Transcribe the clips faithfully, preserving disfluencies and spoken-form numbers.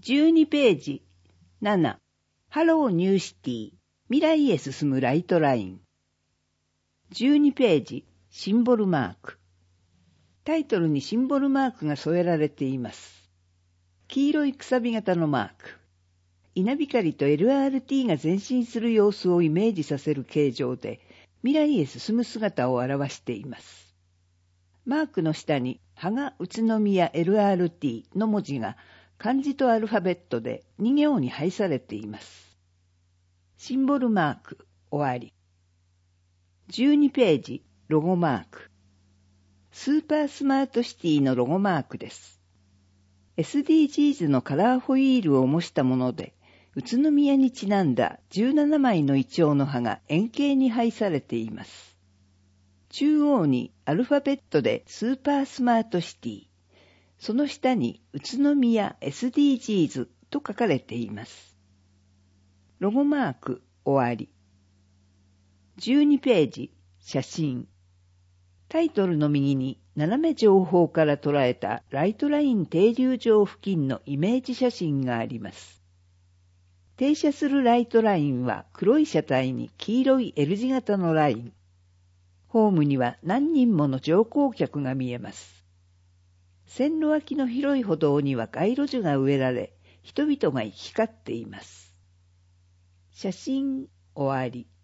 じゅうにページ。なな. ハローニューシティ。未来へ進むライトライン。じゅうにページ。シンボルマーク。タイトルにシンボルマークが添えられています。黄色いくさび型のマーク。稲光と エルアールティー が前進する様子をイメージさせる形状で、未来へ進む姿を表しています。マークの下に、芳賀宇都宮 エルアールティー の文字が漢字とアルファベットでに行に配されています。シンボルマーク、終わり。じゅうにページ、ロゴマーク。スーパースマートシティのロゴマークです。エスディージーズ のカラーホイールを模したもので、宇都宮にちなんだじゅうななまいのイチョウの葉が円形に配されています。中央にアルファベットでスーパースマートシティ、その下に宇都宮 エスディージーズ と書かれています。ロゴマーク終わり。じゅうにページ、写真。タイトルの右に斜め上方から捉えたライトライン停留場付近のイメージ写真があります。停車するライトラインは黒い車体に黄色い L 字型のライン。ホームには何人もの乗降客が見えます。線路脇の広い歩道には街路樹が植えられ、人々が行き交っています。写真終わり。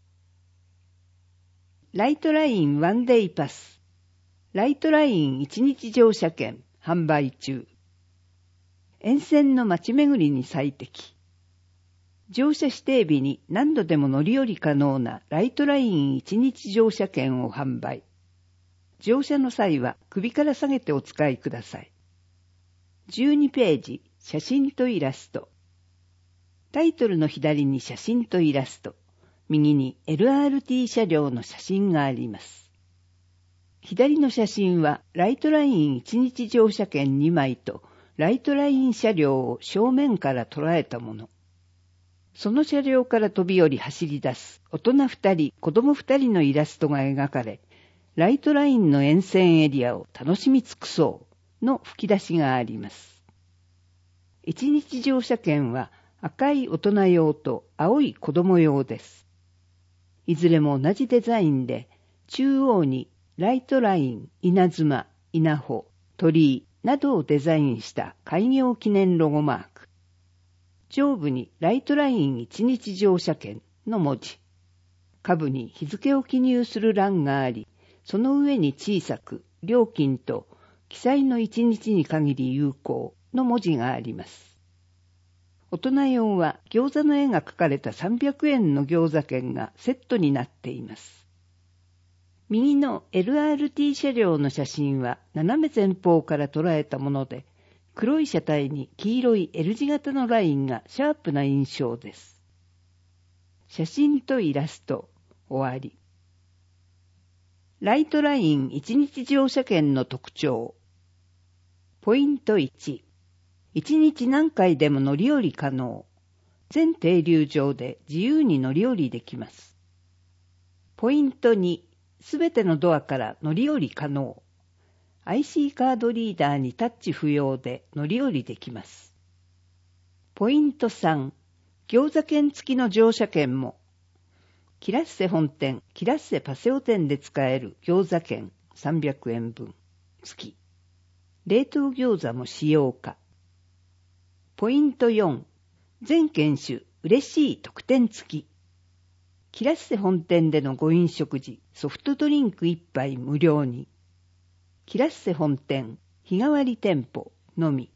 ライトラインワンデイパス。ライトライン一日乗車券販売中。沿線の街巡りに最適。乗車指定日に何度でも乗り降り可能なライトライン一日乗車券を販売。乗車の際は首から下げてお使いください。じゅうにページ、写真とイラスト。タイトルの左に写真とイラスト、右に エルアールティー 車両の写真があります。左の写真はライトライン一日乗車券にまいとライトライン車両を正面から捉えたもの。その車両から飛び降り走り出す大人二人、子供二人のイラストが描かれ、ライトラインの沿線エリアを楽しみ尽くそうの吹き出しがあります。一日乗車券は赤い大人用と青い子供用です。いずれも同じデザインで、中央にライトライン、稲妻、稲穂、鳥居などをデザインした開業記念ロゴマーク。上部にライトライン一日乗車券の文字。下部に日付を記入する欄があり、その上に小さく料金と記載の一日に限り有効の文字があります。大人用は餃子の絵が描かれたさんびゃくえんの餃子券がセットになっています。右の エルアールティー 車両の写真は斜め前方から捉えたもので、黒い車体に黄色い L 字型のラインがシャープな印象です。写真とイラスト、終わり。ライトライン一日乗車券の特徴。ポイントいち。一日何回でも乗り降り可能。全停留場で自由に乗り降りできます。ポイントに。すべてのドアから乗り降り可能。アイシー カードリーダーにタッチ不要で乗り降りできます。ポイントさん。餃子券付きの乗車券も。キラッセ本店、キラッセパセオ店で使える餃子券さんびゃくえんぶん付き。冷凍餃子も使用可。ポイントよん。全券種嬉しい特典付き。キラッセ本店でのご飲食時、ソフトドリンクいっぱい無料に。キラッセ本店、日替わり店舗のみ。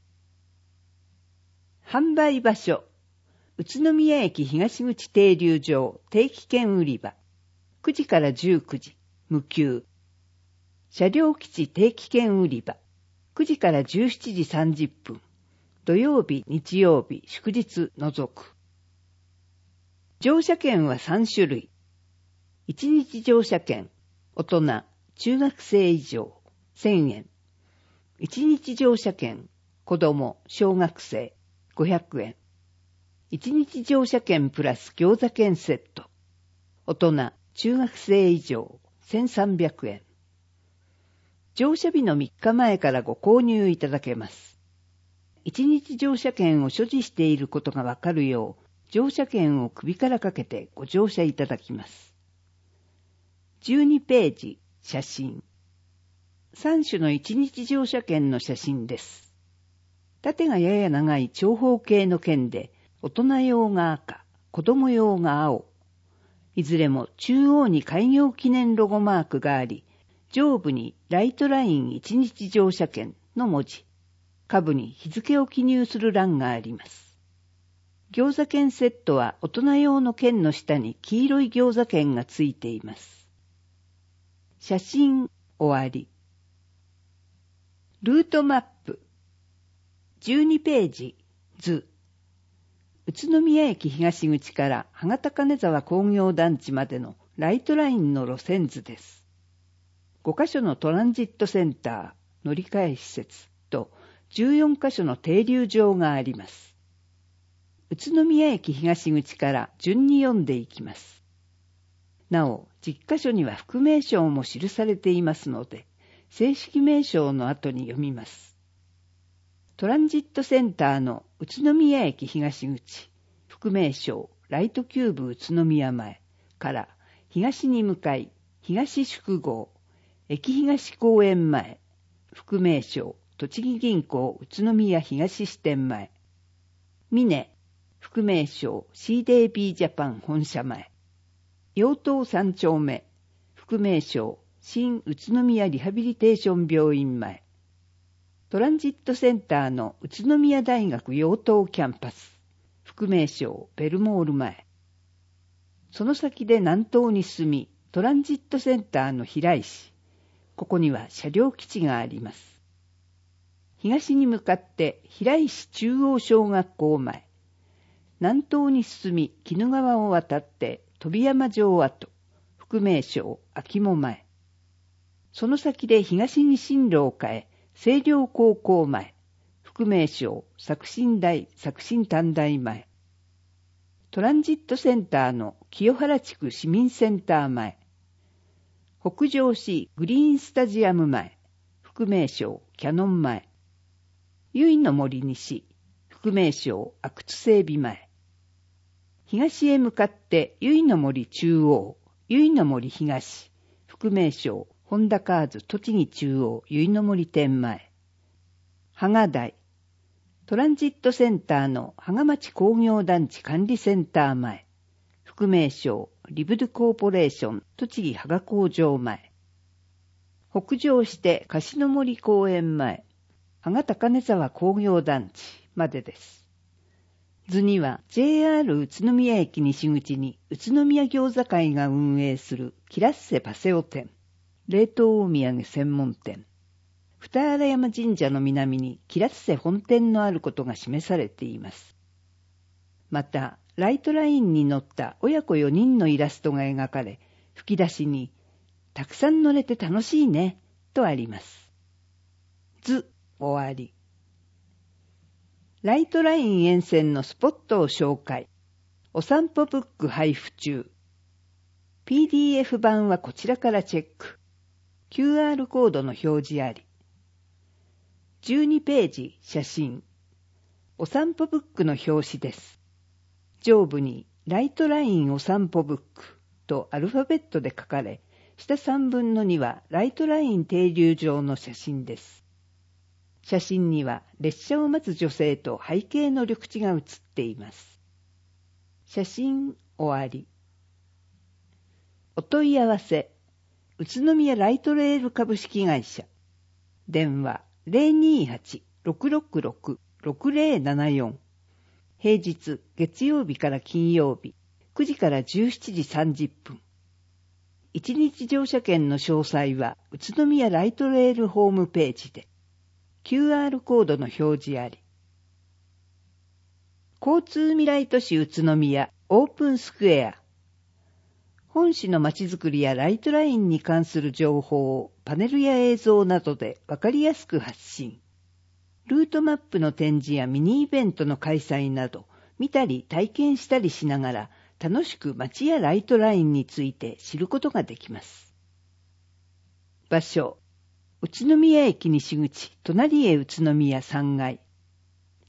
販売場所。宇都宮駅東口停留場定期券売り場。くじからじゅうくじ、無給。車両基地定期券売り場。くじからじゅうしちじさんじゅっぷん。土曜日、日曜日、祝日除く。乗車券はさんしゅるい。一日乗車券、大人、中学生以上、せんえん。一日乗車券、子供、小学生、ごひゃくえん。一日乗車券プラス餃子券セット。大人、中学生以上、せんさんびゃくえん。乗車日のみっかまえからご購入いただけます。 一日乗車券を所持していることがわかるよう、乗車券を首からかけてご乗車いただきます。じゅうにページ、写真。さん種の一日乗車券の写真です。縦がやや長い長方形の券で、大人用が赤、子供用が青。いずれも中央に開業記念ロゴマークがあり、上部にライトライン一日乗車券の文字、下部に日付を記入する欄があります。餃子券セットは大人用の券の下に黄色い餃子券がついています。写真終わり。ルートマップ。じゅうにページ、図。宇都宮駅東口から羽田金沢工業団地までのライトラインの路線図です。ごカ所のトランジットセンター、乗り換え施設とじゅうよんカ所の停留場があります。宇都宮駅東口から順に読んでいきます。なお、じゅっカ所には副名称も記されていますので、正式名称の後に読みます。トランジットセンターの宇都宮駅東口、副名称ライトキューブ宇都宮前から東に向かい、東宿号、駅東公園前、副名称栃木銀行宇都宮東支店前、峰、副名称 シーディービー ジャパン本社前、陽東三丁目、副名称新宇都宮リハビリテーション病院前、トランジットセンターの宇都宮大学陽東キャンパス、副名称ベルモール前、その先で南東に進み、トランジットセンターの平石、ここには車両基地があります。東に向かって平石中央小学校前、南東に進み鬼怒川を渡って飛山城跡、副名称秋茂前、その先で東に進路を変え清涼高校前、副名称作新大作新短大前、トランジットセンターの清原地区市民センター前、北上市グリーンスタジアム前、副名称キャノン前、由比の森西、副名称阿久津整備前、東へ向かって由比の森中央、由比の森東、副名称本田カーズ栃木中央由比の森店前、芳賀台、トランジットセンターの芳賀町工業団地管理センター前、副名称リブドコーポレーション栃木芳賀工場前、北上して樫の森公園前、芳賀高根沢工業団地までです。図には ジェイアール 宇都宮駅西口に宇都宮餃子会が運営するキラッセパセオ店、冷凍お土産専門店、二荒山神社の南にキラッセ本店のあることが示されています。また、ライトラインに乗った親子よにんのイラストが描かれ、吹き出しに、たくさん乗れて楽しいね、とあります。図、終わり。ライトライン沿線のスポットを紹介。お散歩ブック配布中。ピーディーエフ 版はこちらからチェック。キューアール コードの表示あり。じゅうにページ写真。お散歩ブックの表紙です。上部にライトラインお散歩ブックとアルファベットで書かれ、下さんぶんのにはライトライン停留場の写真です。写真には列車を待つ女性と背景の緑地が写っています。写真終わり。お問い合わせ、宇都宮ライトレール株式会社。電話 ゼロにーはち ろくろくろく ろくゼロななよん。平日月曜日から金曜日くじからじゅうしちじさんじゅっぷん。一日乗車券の詳細は宇都宮ライトレールホームページで。キューアール コードの表示あり。交通未来都市宇都宮オープンスクエア。本市のまちづくりやライトラインに関する情報をパネルや映像などでわかりやすく発信。ルートマップの展示やミニイベントの開催など、見たり体験したりしながら楽しく街やライトラインについて知ることができます。場所。宇都宮駅西口、隣へ宇都宮さんがい。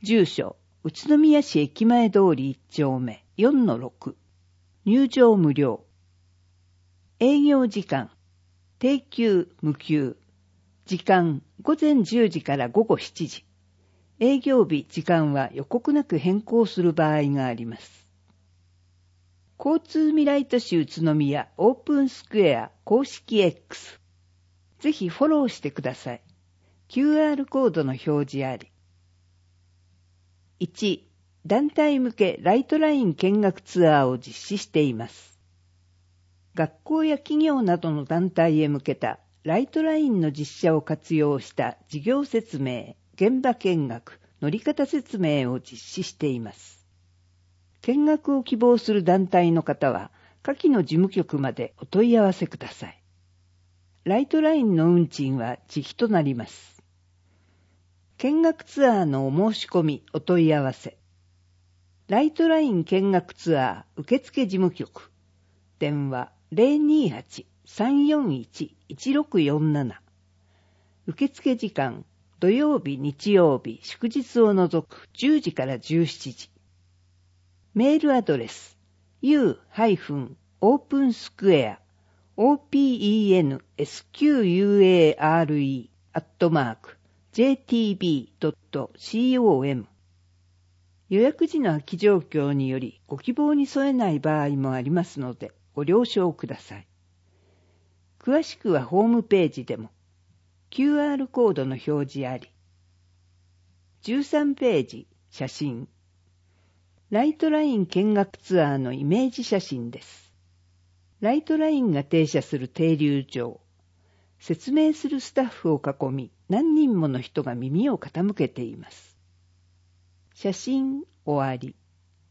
住所、宇都宮市駅前通りいち丁目 よんのろく。入場無料。営業時間、定休無休。時間、午前じゅうじから午後しちじ。営業日、時間は予告なく変更する場合があります。交通未来都市宇都宮オープンスクエア公式 X。ぜひフォローしてください。キューアール コードの表示あり。いち. 団体向けライトライン見学ツアーを実施しています。学校や企業などの団体へ向けたライトラインの実写を活用した事業説明、現場見学、乗り方説明を実施しています。見学を希望する団体の方は、下記の事務局までお問い合わせください。ライトラインの運賃は自費となります。見学ツアーのお申し込み、お問い合わせ。ライトライン見学ツアー受付事務局。電話 ゼロにーはち さんよんいち いちろくよんなな。受付時間、土曜日、日曜日、祝日を除くじゅうじからじゅうしちじ。メールアドレス ユー オープンスクエア オーピーイーエヌエスキューユーエーアールイー アットマーク ジェーティービードットコム。 予約時の空き状況によりご希望に添えない場合もありますのでご了承ください。詳しくはホームページでも キューアール コードの表示あり。じゅうさんページ写真。ライトライン見学ツアーのイメージ写真です。ライトラインが停車する停留場。説明するスタッフを囲み、何人もの人が耳を傾けています。写真終わり。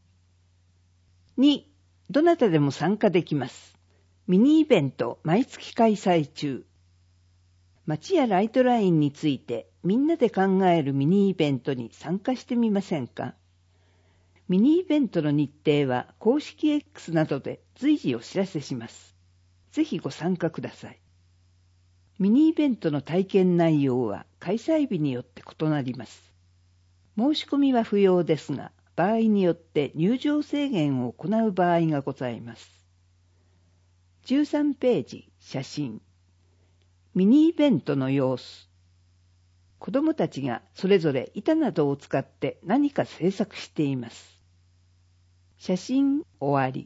に. どなたでも参加できます。ミニイベント毎月開催中。街やライトラインについてみんなで考えるミニイベントに参加してみませんか？ミニイベントの日程は公式 X などで随時お知らせします。ぜひご参加ください。ミニイベントの体験内容は開催日によって異なります。申し込みは不要ですが、場合によって入場制限を行う場合がございます。じゅうさんページ写真。ミニイベントの様子。子どもたちがそれぞれ板などを使って何か制作しています。写真終わり。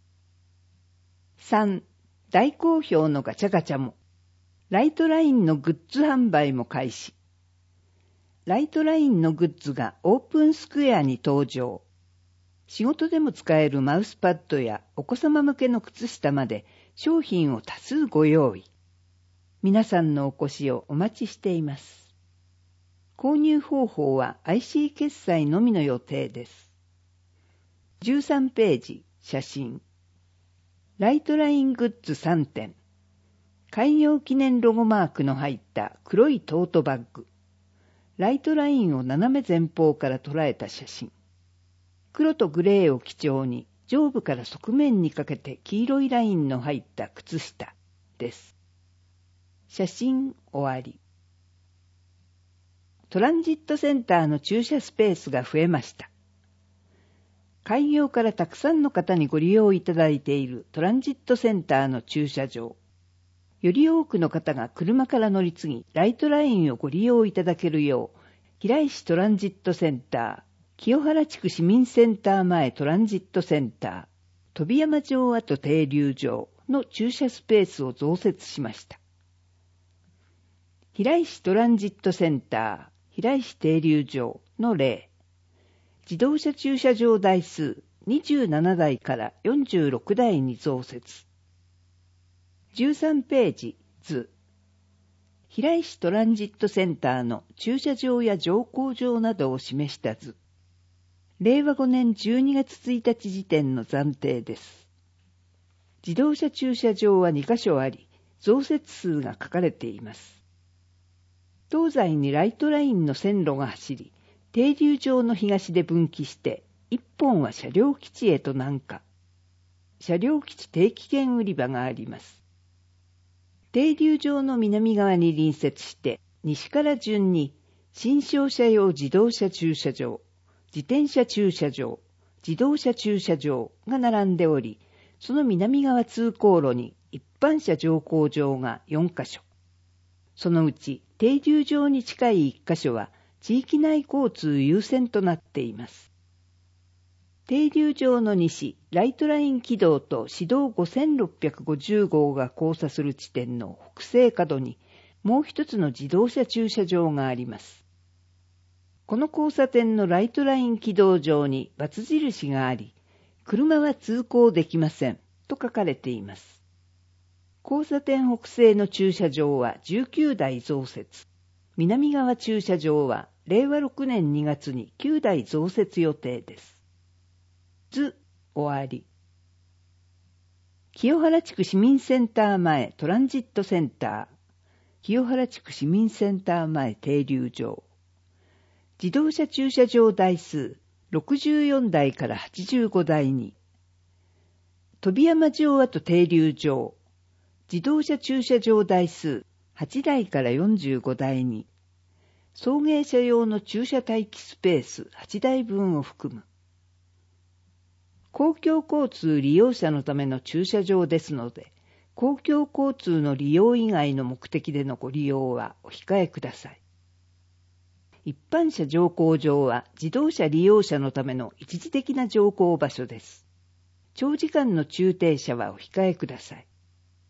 さん. 大好評のガチャガチャも。ライトラインのグッズ販売も開始。ライトラインのグッズがオープンスクエアに登場。仕事でも使えるマウスパッドやお子様向けの靴下まで商品を多数ご用意。皆さんのお越しをお待ちしています。購入方法は アイシー 決済のみの予定です。じゅうさんページ写真。ライトライングッズさんてん。開業記念ロゴマークの入った黒いトートバッグ。ライトラインを斜め前方から捉えた写真。黒とグレーを基調に上部から側面にかけて黄色いラインの入った靴下です。写真終わり。トランジットセンターの駐車スペースが増えました。開業からたくさんの方にご利用いただいているトランジットセンターの駐車場。より多くの方が車から乗り継ぎ、ライトラインをご利用いただけるよう、平石トランジットセンター、清原地区市民センター前トランジットセンター、飛山城跡停留場の駐車スペースを増設しました。平石トランジットセンター、平石停留場の例。自動車駐車場台数にじゅうななだいからよんじゅうろくだいに増設。じゅうさんページ図。平石トランジットセンターの駐車場や乗降場などを示した図。れいわごねんじゅうにがつついたち時点の暫定です。自動車駐車場はにかしょあり、増設数が書かれています。東西にライトラインの線路が走り、停留場の東で分岐して、一本は車両基地へと南下。車両基地定期券売り場があります。停留場の南側に隣接して、西から順に、新商車用自動車駐車場、 自転車駐車場、自動車駐車場が並んでおり、その南側通行路に一般車乗降場がよんカ所。そのうち停留場に近いいっカ所は地域内交通優先となっています。停留場の西、ライトライン軌道と市道ごせんろっぴゃくごじゅう号が交差する地点の北西角にもう一つの自動車駐車場があります。この交差点のライトライン軌道上に×印があり、車は通行できませんと書かれています。交差点北西の駐車場はじゅうきゅうだい増設。南側駐車場はれいわろくねんにがつにきゅうだい増設予定です。図終わり。清原地区市民センター前トランジットセンター、清原地区市民センター前停留場。自動車駐車場台数ろくじゅうよんだいからはちじゅうごだいに。飛山城跡停留場。自動車駐車場台数はちだいからよんじゅうごだいに。送迎車用の駐車待機スペースはちだいぶんを含む。公共交通利用者のための駐車場ですので、公共交通の利用以外の目的でのご利用はお控えください。一般車乗降場は自動車利用者のための一時的な乗降場所です。長時間の駐停車はお控えください。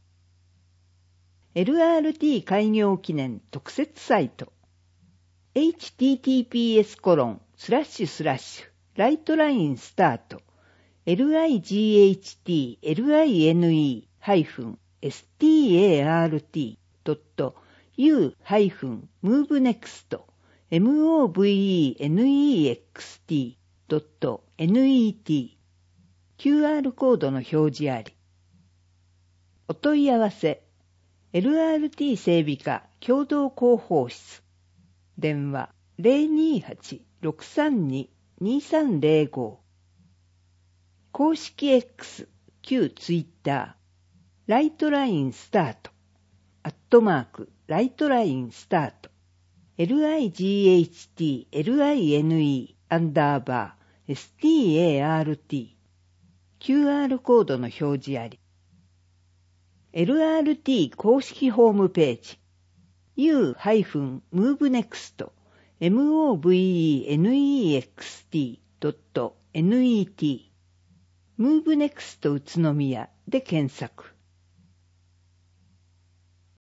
エルアールティー 開業記念特設サイト エイチティーティーピーエスコロンスラッシュスラッシュライトラインスタート エルアイジーエイチティーエルアイエヌイー ハイフン エスティーエーアールティー ドット ユー ハイフン ムーブネクスト エムオーブイイーエヌイーエックスティー ドット ネット キューアール コードの表示あり。お問い合わせ エルアールティー 整備課共同広報室電話 ゼロにーはち ろくさんに にさんゼロご 公式 X 旧ツイッターライトラインスタートアットマークライトラインスタート エルアイジーエイチティーエルアイエヌイー アンダーバー エスティーエーアールティー キューアール コードの表示あり。エルアールティー 公式ホームページ ユー ハイフン ムーブネクスト エムオーブイイーエヌイーエックスティー ドット ネット ムーブネクスト宇都宮で検索。